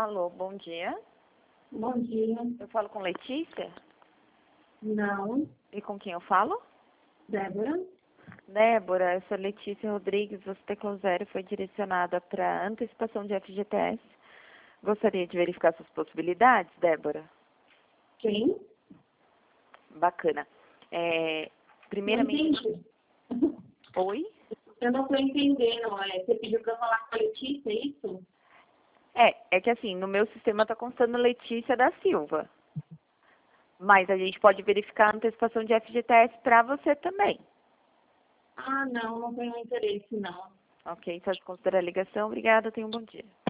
Alô, bom dia. Bom dia. Eu falo com Letícia? Não. E com quem eu falo? Débora? Débora, eu sou Letícia Rodrigues, você teclou 0 foi direcionada para antecipação de FGTS. Gostaria de verificar suas possibilidades, Débora? Quem? Bacana. Primeiramente... Não entendi. Oi? Eu não estou entendendo. Você pediu para falar com a Letícia, é isso? É que assim, no meu sistema está constando Letícia da Silva. Mas a gente pode verificar a antecipação de FGTS para você também. Ah, não tenho interesse, não. Ok, só de considerar a ligação. Obrigada, tenha um bom dia.